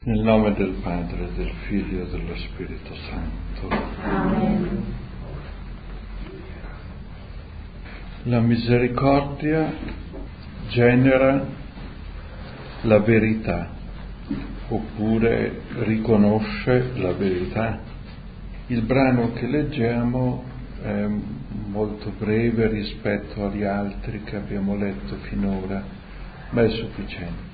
Nel nome del Padre, del Figlio e dello Spirito Santo. Amen. La misericordia genera la verità, oppure riconosce la verità. Il brano che leggiamo è molto breve rispetto agli altri che abbiamo letto finora, ma è sufficiente.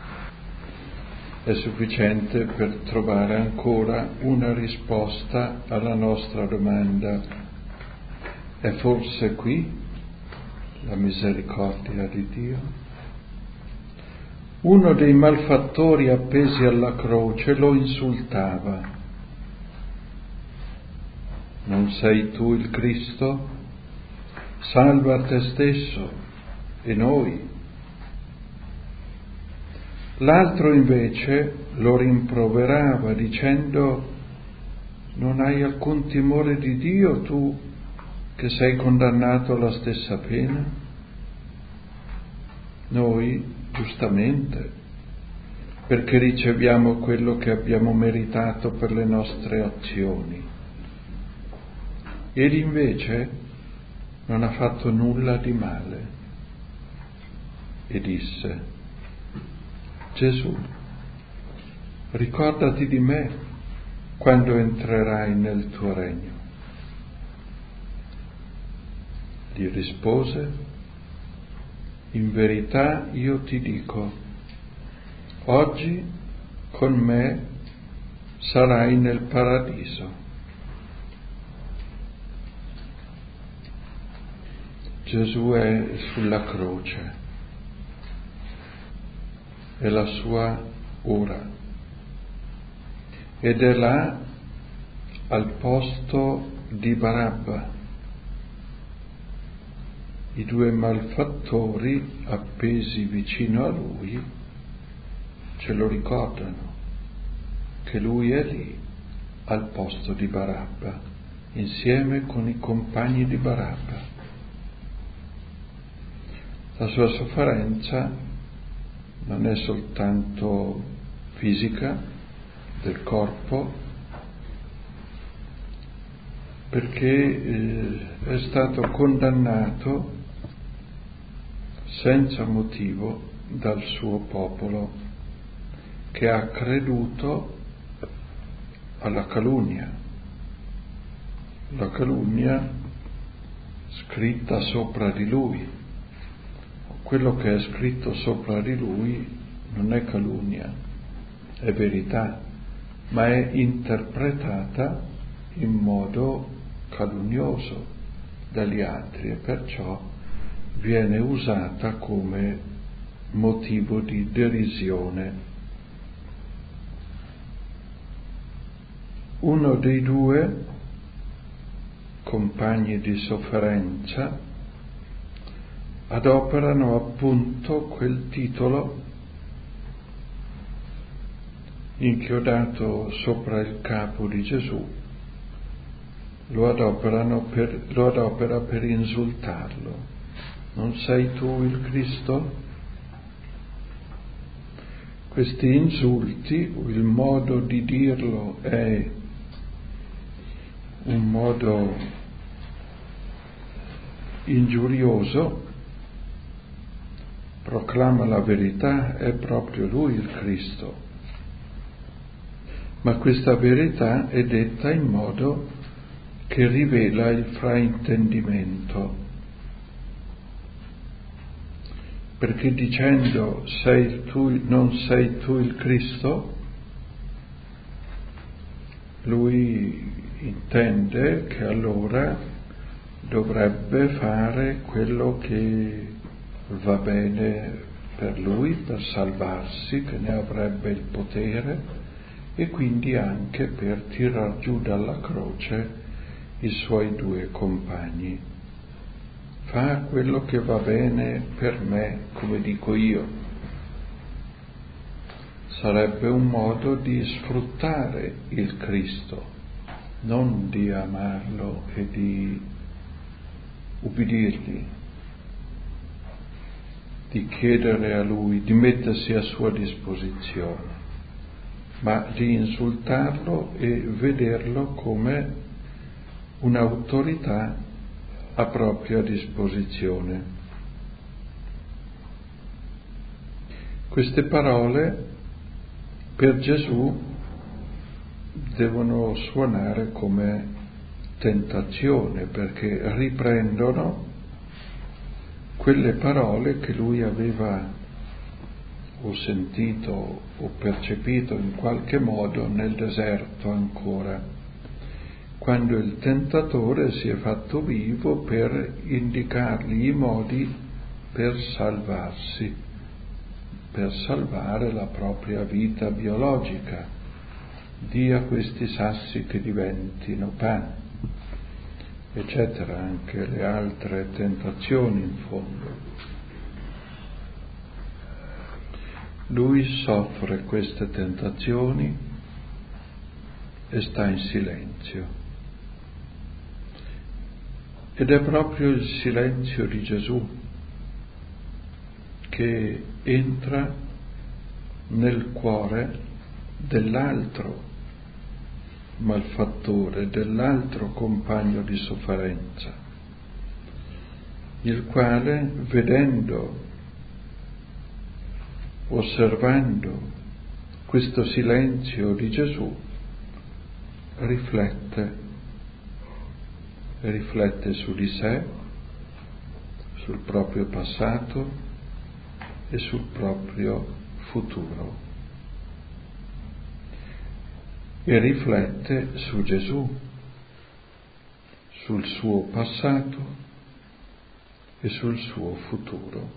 È sufficiente per trovare ancora una risposta alla nostra domanda: è forse qui la misericordia di Dio? Uno dei malfattori appesi alla croce lo insultava: non sei tu il Cristo? Salva te stesso e noi. L'altro invece lo rimproverava dicendo: non hai alcun timore di Dio tu che sei condannato alla stessa pena? Noi, giustamente, perché riceviamo quello che abbiamo meritato per le nostre azioni. Egli invece non ha fatto nulla di male. E disse: Gesù, ricordati di me quando entrerai nel tuo regno. Gli rispose: in verità io ti dico, oggi con me sarai nel paradiso. Gesù è sulla croce. È la sua ora ed è là al posto di Barabba. I due malfattori appesi vicino a lui ce lo ricordano che lui è lì al posto di Barabba insieme con i compagni di Barabba. La sua sofferenza non è soltanto fisica, del corpo, perché è stato condannato senza motivo dal suo popolo, che ha creduto alla calunnia. La calunnia scritta sopra di lui. Quello che è scritto sopra di lui non è calunnia, è verità, ma è interpretata in modo calunnioso dagli altri e perciò viene usata come motivo di derisione. Uno dei due compagni di sofferenza adoperano appunto quel titolo inchiodato sopra il capo di Gesù, lo adopera per insultarlo. Non sei tu il Cristo? Questi insulti, il modo di dirlo è un modo ingiurioso, proclama la verità, è proprio lui il Cristo. Ma questa verità è detta in modo che rivela il fraintendimento. Perché dicendo non sei tu il Cristo, lui intende che allora dovrebbe fare quello che va bene per lui, per salvarsi, che ne avrebbe il potere e quindi anche per tirar giù dalla croce i suoi due compagni. Fa quello che va bene per me, come dico io. Sarebbe un modo di sfruttare il Cristo, non di amarlo e di ubbidirgli, di chiedere a lui, di mettersi a sua disposizione. ma di insultarlo e vederlo come un'autorità a propria disposizione. Queste parole per Gesù devono suonare come tentazione, perché riprendono quelle parole che lui aveva o sentito o percepito in qualche modo nel deserto ancora, quando il tentatore si è fatto vivo per indicargli i modi per salvarsi, per salvare la propria vita biologica. Dì a questi sassi che diventino pane, eccetera, anche le altre tentazioni in fondo. Lui soffre queste tentazioni e sta in silenzio. Ed è proprio il silenzio di Gesù che entra nel cuore dell'altro malfattore, dell'altro compagno di sofferenza, il quale, vedendo, osservando questo silenzio di Gesù, riflette su di sé, sul proprio passato e sul proprio futuro, e riflette su Gesù, sul suo passato e sul suo futuro.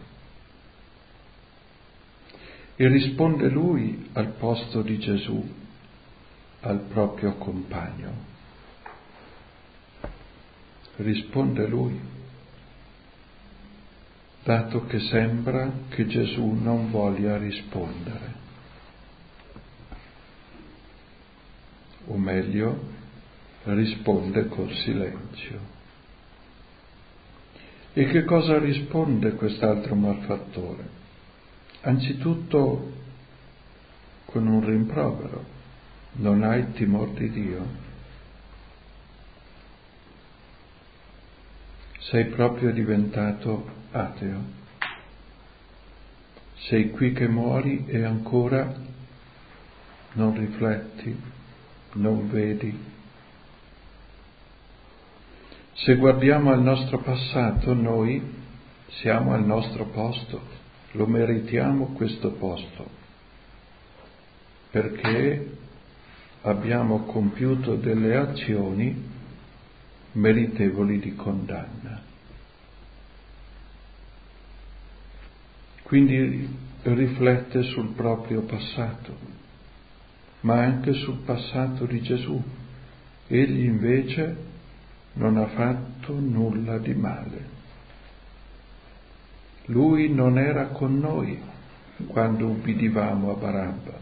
E risponde lui al posto di Gesù, al proprio compagno. Risponde lui, dato che sembra che Gesù non voglia rispondere. O meglio, risponde col silenzio. E che cosa risponde quest'altro malfattore? Anzitutto con un rimprovero: non hai timore di Dio? Sei proprio diventato ateo? Sei qui che muori e ancora non rifletti, non vedi? Se guardiamo al nostro passato, noi siamo al nostro posto. Lo meritiamo questo posto, perché abbiamo compiuto delle azioni meritevoli di condanna. Quindi riflette sul proprio passato, ma anche sul passato di Gesù. Egli invece non ha fatto nulla di male. Lui non era con noi quando ubbidivamo a Barabba.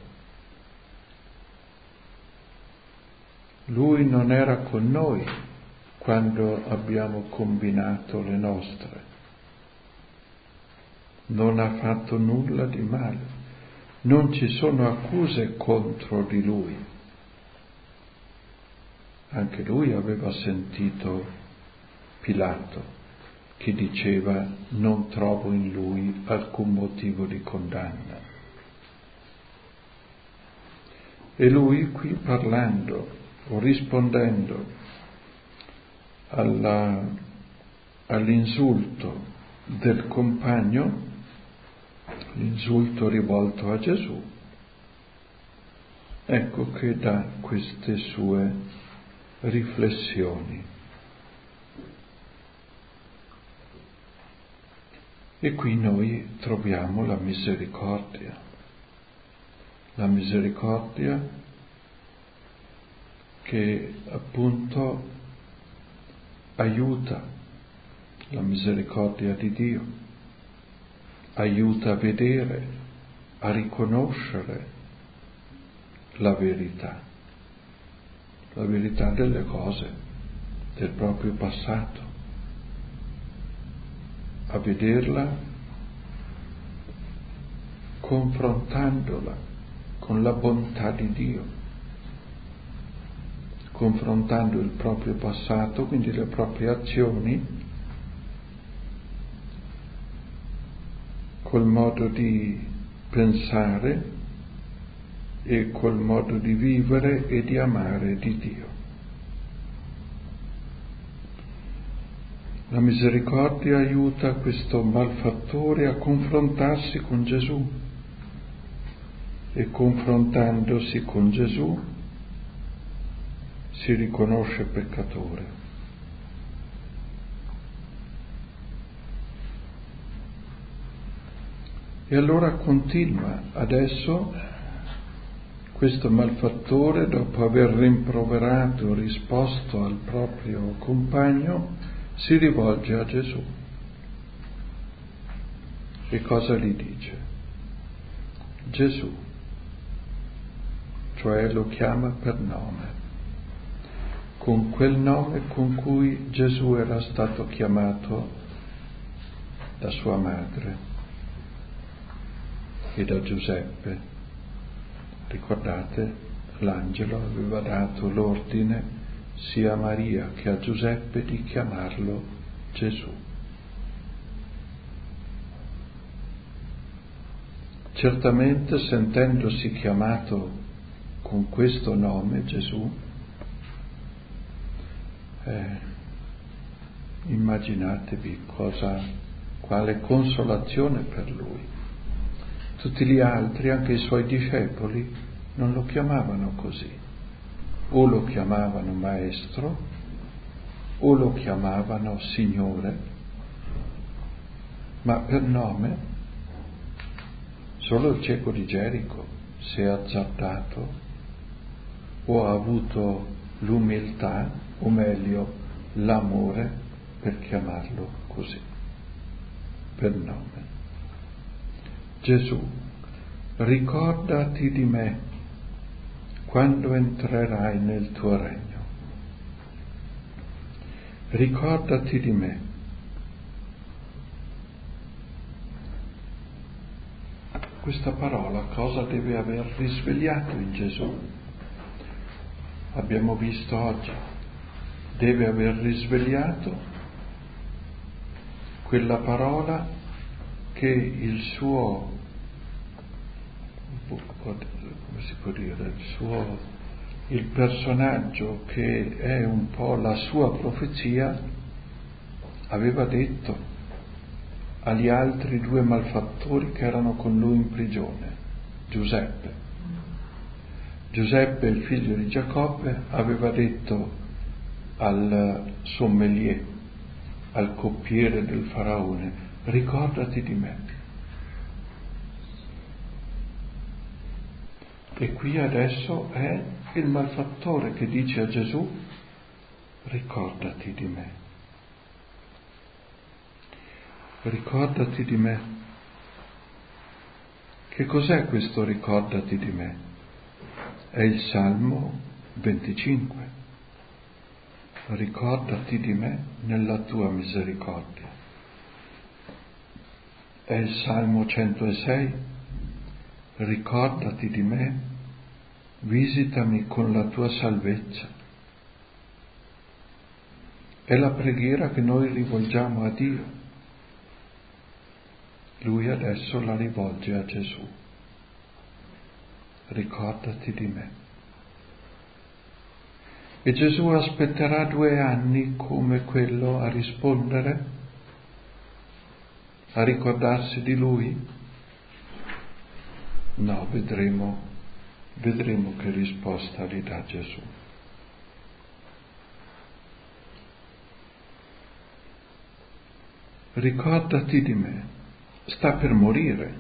Lui non era con noi quando abbiamo combinato le nostre. Non ha fatto nulla di male. Non ci sono accuse contro di lui. Anche lui aveva sentito Pilato che diceva: non trovo in lui alcun motivo di condanna. E lui qui, parlando o rispondendo all'insulto del compagno, l'insulto rivolto a Gesù, ecco che dà queste sue riflessioni. E qui noi troviamo la misericordia che appunto aiuta, la misericordia di Dio, aiuta a vedere, a riconoscere la verità delle cose, del proprio passato, a vederla confrontandola con la bontà di Dio, confrontando il proprio passato, quindi le proprie azioni, col modo di pensare e col modo di vivere e di amare di Dio. La misericordia aiuta questo malfattore a confrontarsi con Gesù e confrontandosi con Gesù si riconosce peccatore. E allora continua. Adesso questo malfattore, dopo aver rimproverato e risposto al proprio compagno, si rivolge a Gesù. E cosa gli dice? Gesù, cioè lo chiama per nome, con quel nome con cui Gesù era stato chiamato da sua madre e da Giuseppe. Ricordate, l'angelo aveva dato l'ordine sia a Maria che a Giuseppe di chiamarlo Gesù. Certamente, sentendosi chiamato con questo nome, Gesù, immaginatevi quale consolazione per lui. Tutti gli altri, anche i suoi discepoli, non lo chiamavano così. O lo chiamavano maestro, o lo chiamavano Signore, ma per nome solo il cieco di Gerico si è azzardato o ha avuto l'umiltà, o meglio l'amore, per chiamarlo così, per nome. Gesù, ricordati di me quando entrerai nel tuo regno. Ricordati di me. Questa parola cosa deve aver risvegliato in Gesù? Abbiamo visto oggi, deve aver risvegliato quella parola che il suo, come si può dire, il personaggio che è un po' la sua profezia aveva detto agli altri due malfattori che erano con lui in prigione. Giuseppe, il figlio di Giacobbe, aveva detto al sommelier, al coppiere del faraone: ricordati di me. E qui adesso è il malfattore che dice a Gesù: ricordati di me. Ricordati di me. Che cos'è questo ricordati di me? È il Salmo 25. Ricordati di me nella tua misericordia. È il Salmo 106. Ricordati di me, visitami con la tua salvezza. È la preghiera che noi rivolgiamo a Dio. Lui adesso la rivolge a Gesù. Ricordati di me. E Gesù aspetterà 2 anni come quello a rispondere, a ricordarsi di Lui? No, vedremo che risposta gli dà Gesù. Ricordati di me. Sta per morire.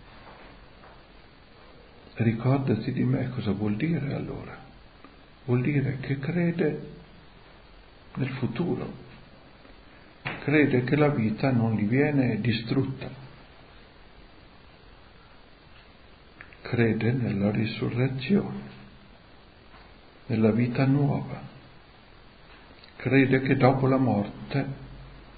Ricordati di me cosa vuol dire allora? Vuol dire che crede nel futuro, crede che la vita non gli viene distrutta, crede nella risurrezione, nella vita nuova, crede che dopo la morte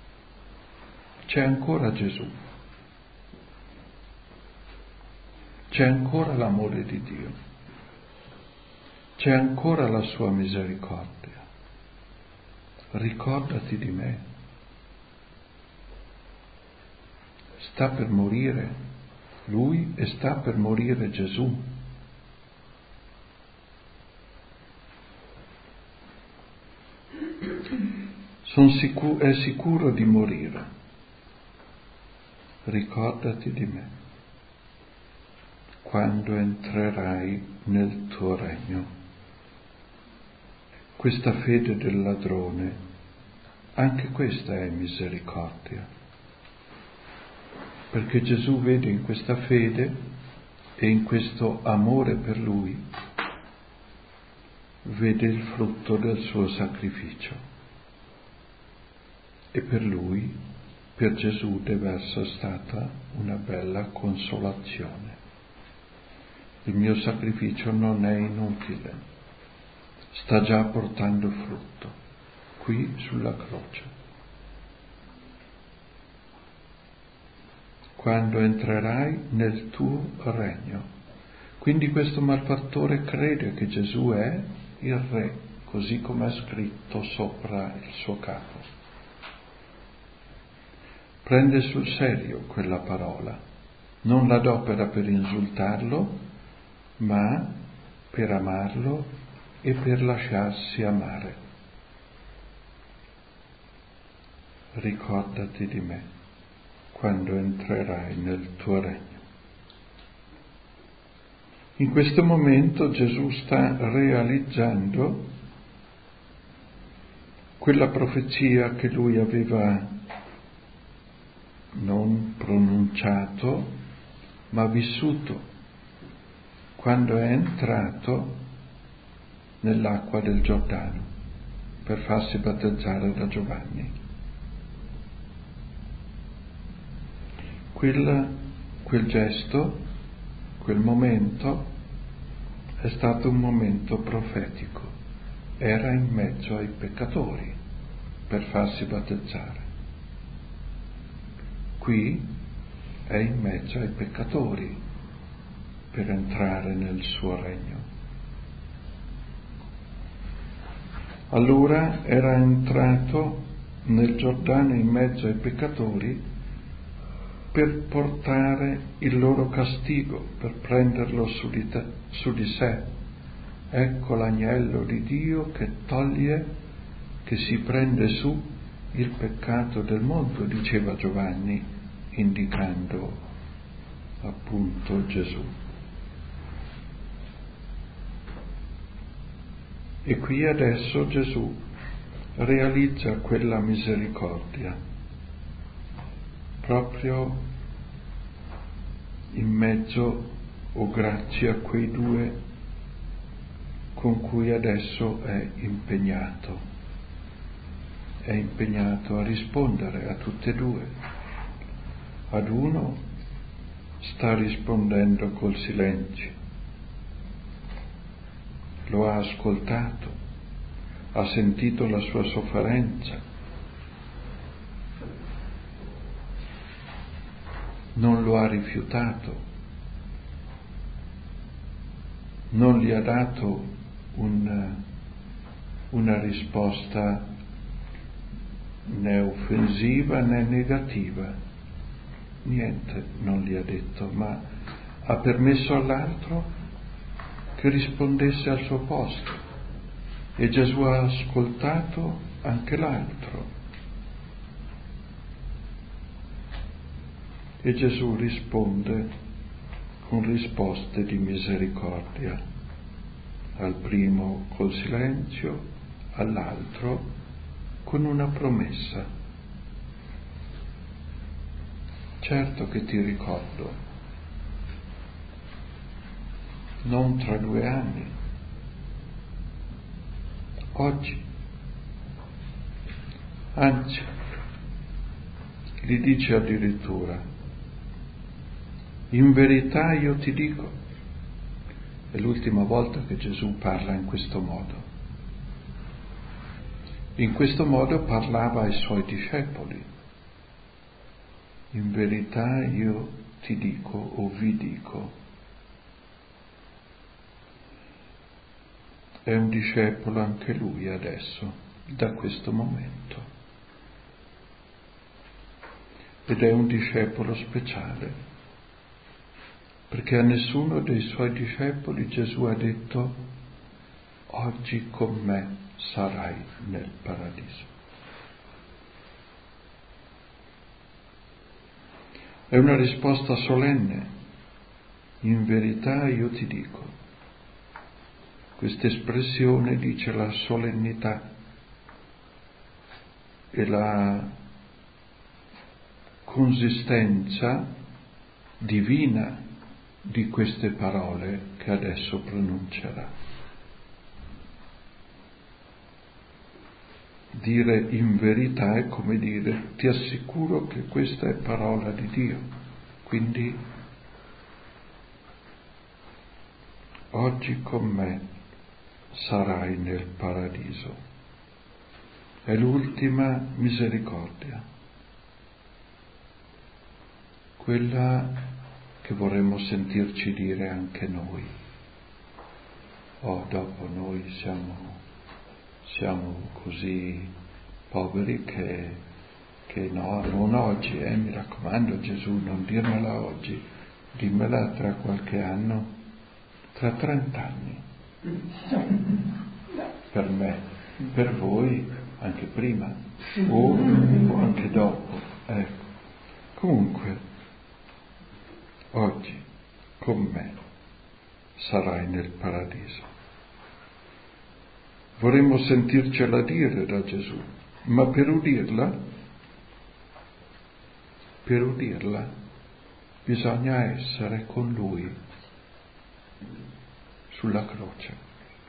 c'è ancora Gesù. c'è ancora l'amore di Dio, c'è ancora la sua misericordia. Ricordati di me. Sta per morire lui e sta per morire Gesù. È sicuro di morire. Ricordati di me quando entrerai nel tuo regno. Questa fede del ladrone, anche questa è misericordia, perché Gesù vede in questa fede e in questo amore per lui, vede il frutto del suo sacrificio. E per lui, per Gesù, deve essere stata una bella consolazione. Il mio sacrificio non è inutile, sta già portando frutto, qui sulla croce. Quando entrerai nel tuo regno. Quindi questo malfattore crede che Gesù è il Re, così come è scritto sopra il suo capo. Prende sul serio quella parola, non l'adopera per insultarlo, ma per amarlo e per lasciarsi amare. Ricordati di me quando entrerai nel tuo regno. In questo momento Gesù sta realizzando quella profezia che lui aveva non pronunciato, ma vissuto quando è entrato nell'acqua del Giordano per farsi battezzare da Giovanni. Quel gesto, quel momento è stato un momento profetico. Era in mezzo ai peccatori per farsi battezzare. Qui è in mezzo ai peccatori per entrare nel suo regno. Allora era entrato nel Giordano in mezzo ai peccatori per portare il loro castigo, per prenderlo su di sé. Ecco l'agnello di Dio che toglie, che si prende su il peccato del mondo, diceva Giovanni, indicando appunto Gesù. E qui adesso Gesù realizza quella misericordia proprio in mezzo o grazie a quei due con cui adesso è impegnato a rispondere a tutte e due. Ad uno sta rispondendo col silenzio, lo ha ascoltato, ha sentito la sua sofferenza, non lo ha rifiutato, non gli ha dato una risposta né offensiva né negativa, niente non gli ha detto, ma ha permesso all'altro che rispondesse al suo posto e Gesù ha ascoltato anche l'altro e Gesù risponde con risposte di misericordia, al primo col silenzio, all'altro con una promessa. Certo che ti ricordo, non tra 2 anni, oggi. Anzi, gli dice addirittura, in verità io ti dico, è l'ultima volta che Gesù parla in questo modo. In questo modo parlava ai suoi discepoli. In verità io ti dico o vi dico, è un discepolo anche lui adesso, da questo momento. Ed è un discepolo speciale, perché a nessuno dei suoi discepoli Gesù ha detto: oggi con me sarai nel paradiso. È una risposta solenne. In verità io ti dico. Questa espressione dice la solennità e la consistenza divina di queste parole che adesso pronuncerà. Dire in verità è come dire: ti assicuro che questa è parola di Dio, quindi oggi con me sarai nel paradiso. È l'ultima misericordia, quella che vorremmo sentirci dire anche noi. Dopo noi siamo così poveri che no, non oggi, mi raccomando Gesù, non dirmela oggi, dimmela tra qualche anno, tra 30 anni. Per me, per voi anche prima o anche dopo. Ecco. Comunque, oggi con me sarai nel paradiso. Vorremmo sentircela dire da Gesù, ma per udirla bisogna essere con Lui sulla croce.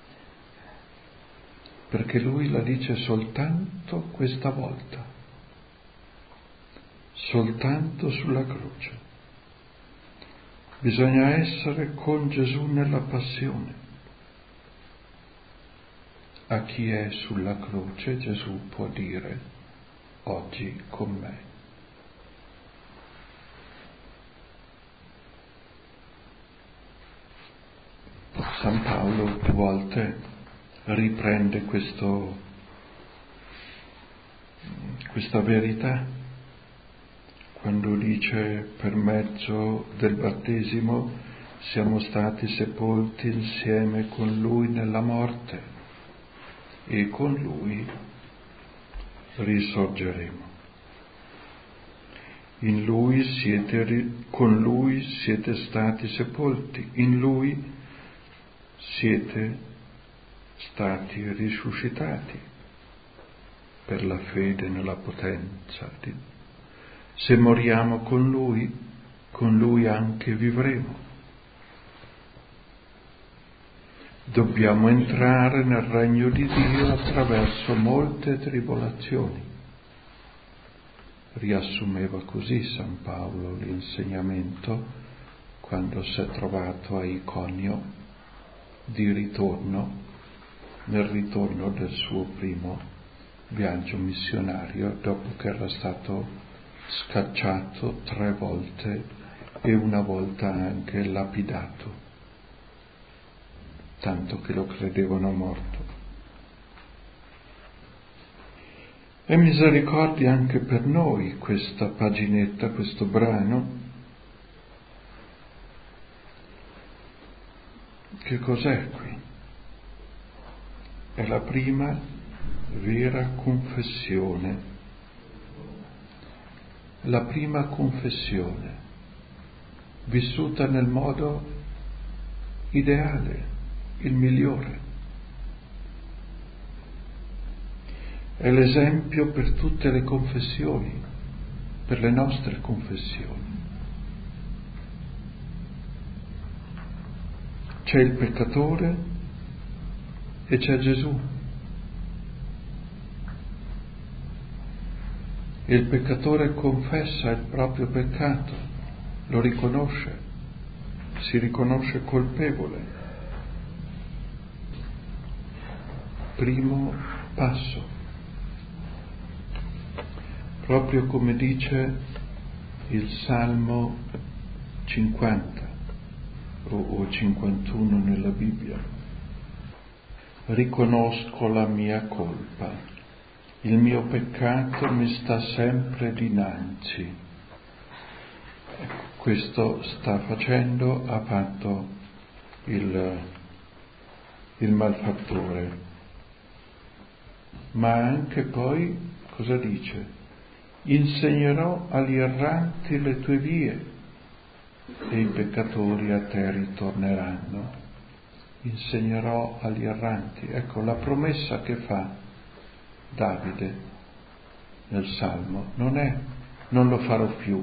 Perché Lui la dice soltanto questa volta, soltanto sulla croce. Bisogna essere con Gesù nella passione. A chi è sulla croce Gesù può dire: oggi con me. San Paolo più volte riprende questa verità quando dice: per mezzo del battesimo siamo stati sepolti insieme con Lui nella morte e con Lui risorgeremo. Con Lui siete stati sepolti, in Lui siete stati risuscitati per la fede nella potenza di Dio. Se moriamo con Lui anche vivremo. Dobbiamo entrare nel regno di Dio attraverso molte tribolazioni. Riassumeva così San Paolo l'insegnamento quando si è trovato a Iconio di ritorno, nel ritorno del suo primo viaggio missionario, dopo che era stato scacciato 3 volte e una volta anche lapidato, tanto che lo credevano morto. È misericordia anche per noi questa paginetta, questo brano. Che cos'è qui? È la prima vera confessione, la prima confessione vissuta nel modo ideale, il migliore. È l'esempio per tutte le confessioni, per le nostre confessioni. C'è il peccatore e c'è Gesù. Il peccatore confessa il proprio peccato, lo riconosce, si riconosce colpevole. Primo passo. Proprio come dice il Salmo 50 o 51 nella Bibbia. riconosco la mia colpa, il mio peccato mi sta sempre dinanzi. Ecco, questo ha fatto il malfattore. Ma anche poi, cosa dice? Insegnerò agli erranti le tue vie e i peccatori a te ritorneranno. Insegnerò agli erranti. Ecco la promessa che fa Davide nel Salmo. Non lo farò più.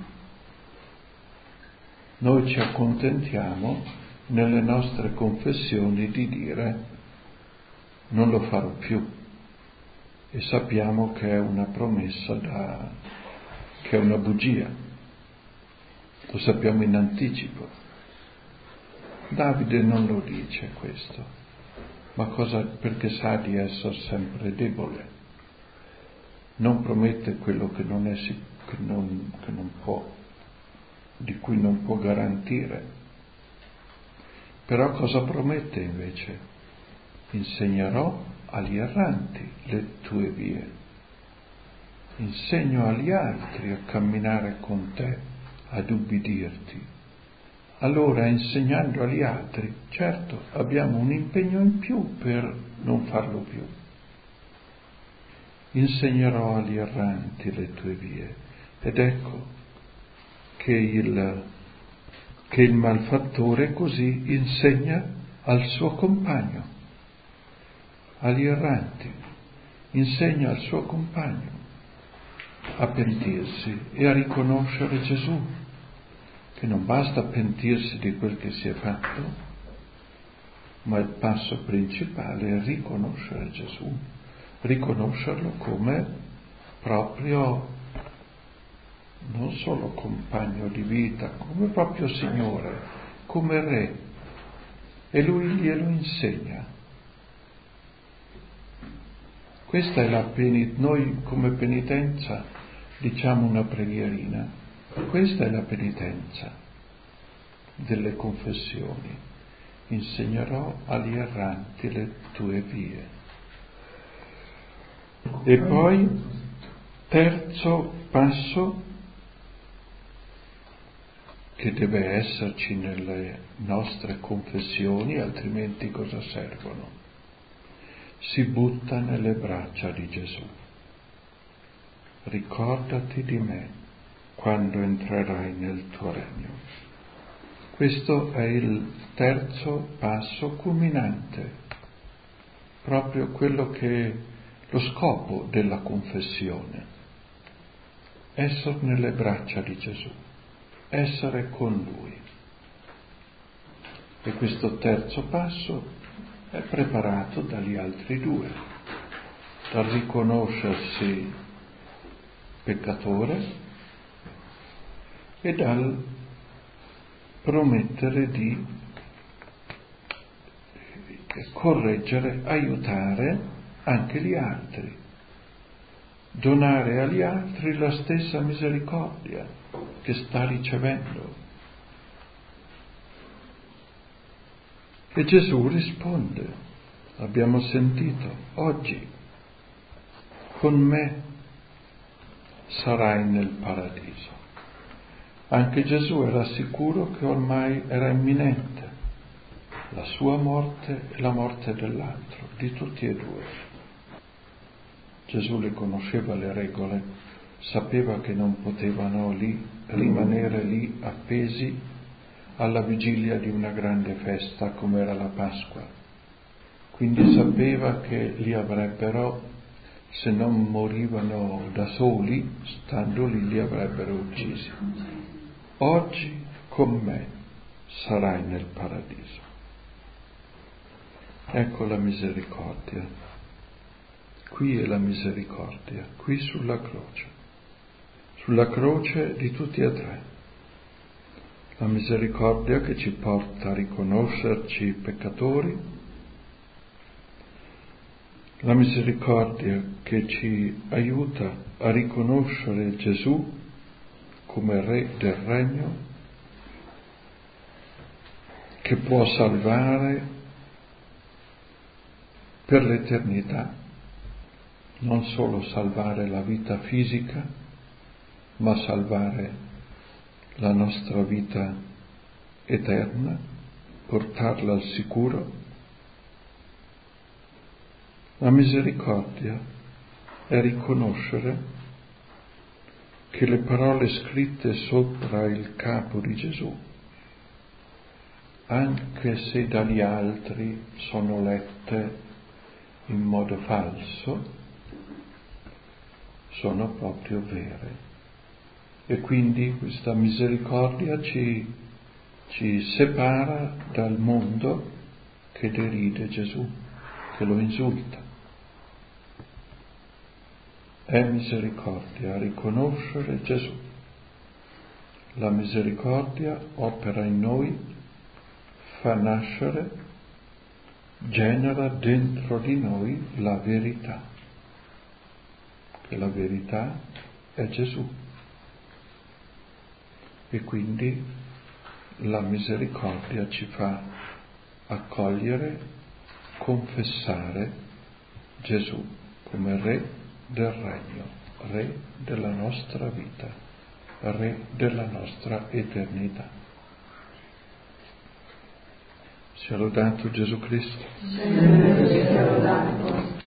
Noi ci accontentiamo nelle nostre confessioni di dire non lo farò più e sappiamo che è una promessa che è una bugia, lo sappiamo in anticipo. Davide non lo dice questo, ma perché sa di essere sempre debole, non promette quello che non può, di cui non può garantire. Però cosa promette invece? Insegnerò agli erranti le tue vie. Insegno agli altri a camminare con te, ad ubbidirti. Allora, insegnando agli altri, certo, abbiamo un impegno in più per non farlo più. Insegnerò agli erranti le tue vie. Ed ecco che il malfattore così insegna al suo compagno, agli erranti, insegna al suo compagno a pentirsi e a riconoscere Gesù, che non basta pentirsi di quel che si è fatto, ma il passo principale è riconoscere Gesù, riconoscerlo come proprio non solo compagno di vita, come proprio Signore, come Re, e Lui glielo insegna. Questa è noi come penitenza diciamo una preghierina. Questa è la penitenza delle confessioni. Insegnerò agli erranti le tue vie. E poi, terzo passo che deve esserci nelle nostre confessioni, altrimenti cosa servono? Si butta nelle braccia di Gesù. Ricordati di me quando entrerai nel tuo regno. Questo è il terzo passo culminante, proprio quello che è lo scopo della confessione. Essere nelle braccia di Gesù, essere con Lui. E questo terzo passo è preparato dagli altri due, dal riconoscersi peccatore e dal promettere di correggere, aiutare anche gli altri, donare agli altri la stessa misericordia che sta ricevendo. E Gesù risponde, abbiamo sentito, oggi con me sarai nel paradiso. Anche Gesù era sicuro che ormai era imminente la sua morte e la morte dell'altro, di tutti e due. Gesù le conosceva le regole, sapeva che non potevano rimanere lì appesi alla vigilia di una grande festa come era la Pasqua. Quindi sapeva che li avrebbero, se non morivano da soli, stando lì li avrebbero uccisi. Oggi con me sarai nel paradiso. Ecco la misericordia. Qui è la misericordia, qui sulla croce di tutti e tre. La misericordia che ci porta a riconoscerci peccatori, la misericordia che ci aiuta a riconoscere Gesù come Re del Regno, che può salvare per l'eternità, non solo salvare la vita fisica, ma salvare la nostra vita eterna, portarla al sicuro. La misericordia è riconoscere che le parole scritte sopra il capo di Gesù, anche se dagli altri sono lette in modo falso, sono proprio vere. E quindi questa misericordia ci separa dal mondo che deride Gesù, che lo insulta. È misericordia riconoscere Gesù. La misericordia opera in noi, fa nascere, genera dentro di noi la verità, che la verità è Gesù. E quindi la misericordia ci fa accogliere, confessare Gesù come Re del Regno, Re della nostra vita, Re della nostra eternità. Sia lodato Gesù Cristo.